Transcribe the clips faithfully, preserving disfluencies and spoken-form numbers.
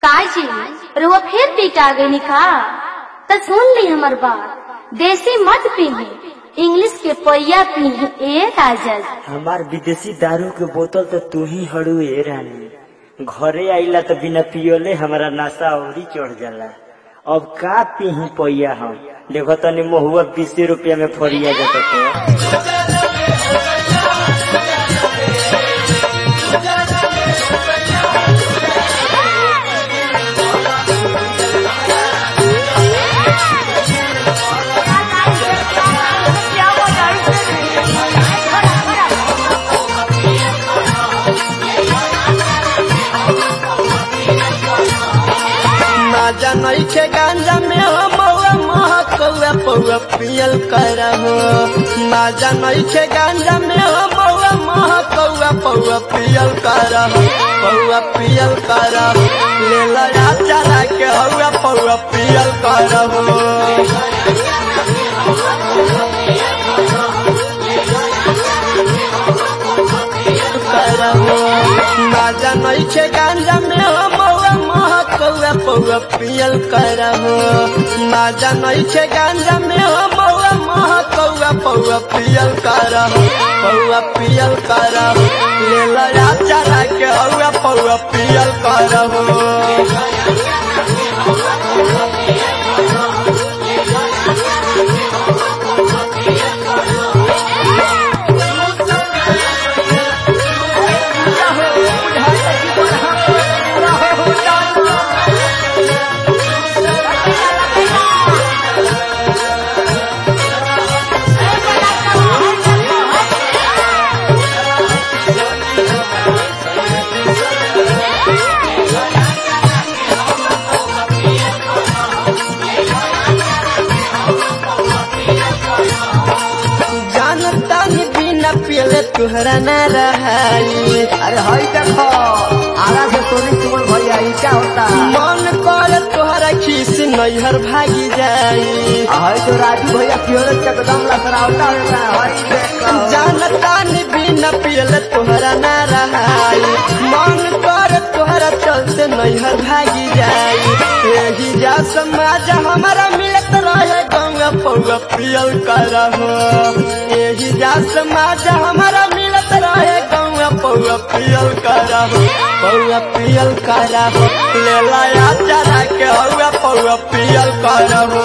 काजी रुआ फिर पीटा गई का तो सुन ली हमार बात। देसी मत पीही, इंग्लिश के पैया पीही ए काजल। हमार विदेशी दारू के बोतल तो तू ही हड़ू ए रानी। घरे आइला तो बिना पियोले हमारा नशा औरी चढ़ जाला। अब का पीही पैया हम देखो तनी महुआ बीस रुपया में फरिया जाता। माजा नइखे गांजा में हो मौआ महकौआ पौआ पियल करहो। माजा नइखे गांजा में हो मौआ महकौआ पौआ पियल करहो। पौआ पियल करहो ले लया चला के हौआ पौआ पियल करहो। माजा नइखे गांजा में हो मौआ महकौआ पौआ पियल करहो। माजा नइखे गांजा में हो मौआ महकौआ पौआ पियल करहो। पौआ पियल करहो ले लया चला के हौआ पौआ पियल करहो। तुहरा न रहाई। अरे हई देखो आरा से सोनी सुमन भैया ई क्या होता। मन कर तोहरा खीस नैहर भागी जाई। हई तो राजू भैया पियोले के कदम लसरावता है। हई देखो जानता नि बिना पियल तोहरा न रहाई। मन कर तोहरा चलते नैहर भागी जाई। एही जा समाज हमारा मिलत रहे गंगा पौआ पियल करहो। एही जा समाज हमारा मिलत रहे गंगा पौआ पियल करहो। पौआ पियल करहो ले लया चला के हौआ पौआ पियल करहो।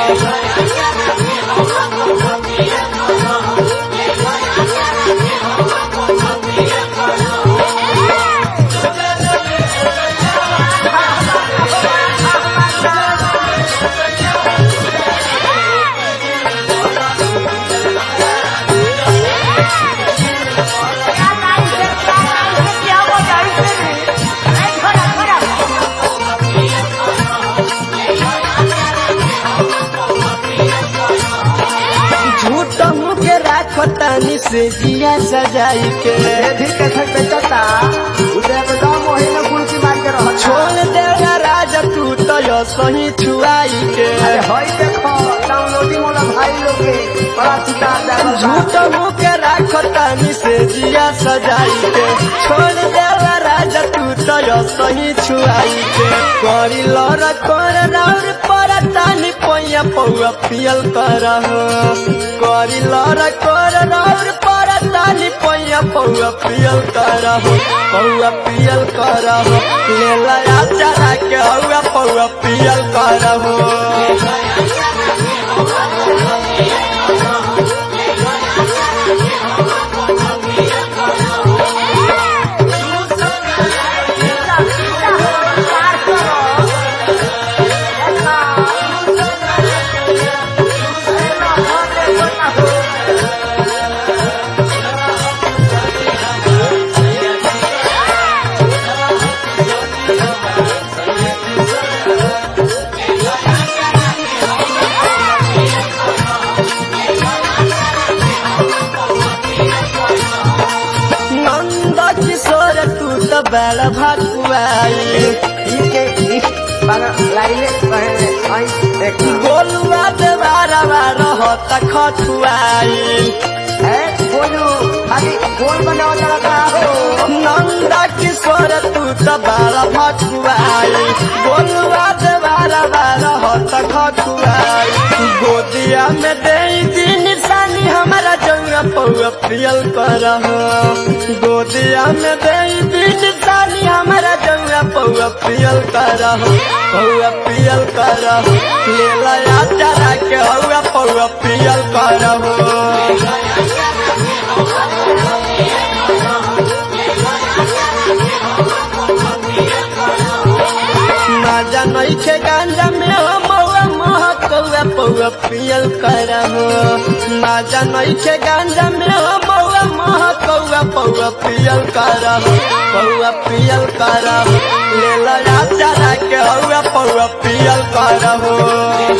पतानी से जिया सजाई के भी कैसे बेचता उसे एकदम मोहे न गुलकी मार के रह। छोड़ देगा राजा तू तो यो सही छुआई के। अरे हई देखो डाउनलोडिंग वाला भाई लोग के बड़ा चिता जागा। झूठ मुँह के राखो तानी से जिया सजाई के। छोड़ देगा राजा तू तो यो सही छुआई के। करी लड़ कर राउर पर तानी पैया पौआ पियल करहो। करी लड़ कर राउर पर तानी पैया पौआ पियल करहो। पौआ पियल करहो ले लया चला के हौआ पौआ पियल करहो। बेला भकुआई गोलुआ देवारा रहता खटुआई। बोलू खाली बोल बनाओ चला हो नंदा किशोर तू तो बाला भकुआई बोलवा दे बारा बारा हो तो खकुआई गोदिया में दे दी निशानी हमारा जंगा पौआ पियल कर गोदिया में दे दी निशानी हमारा जंगा पौआ पियल कर पौआ पियल कर ले लया चरा के हौआ पौआ पियल कर माजा नहीं के गांजा में हो मौआ मोह कौआ पौआ पियल कर माजा नहीं के गांजा में हो मौआ मोह कौआ पौआ पियल कर पौआ पियल कर ले लया चरा के हौआ पौआ पियल कर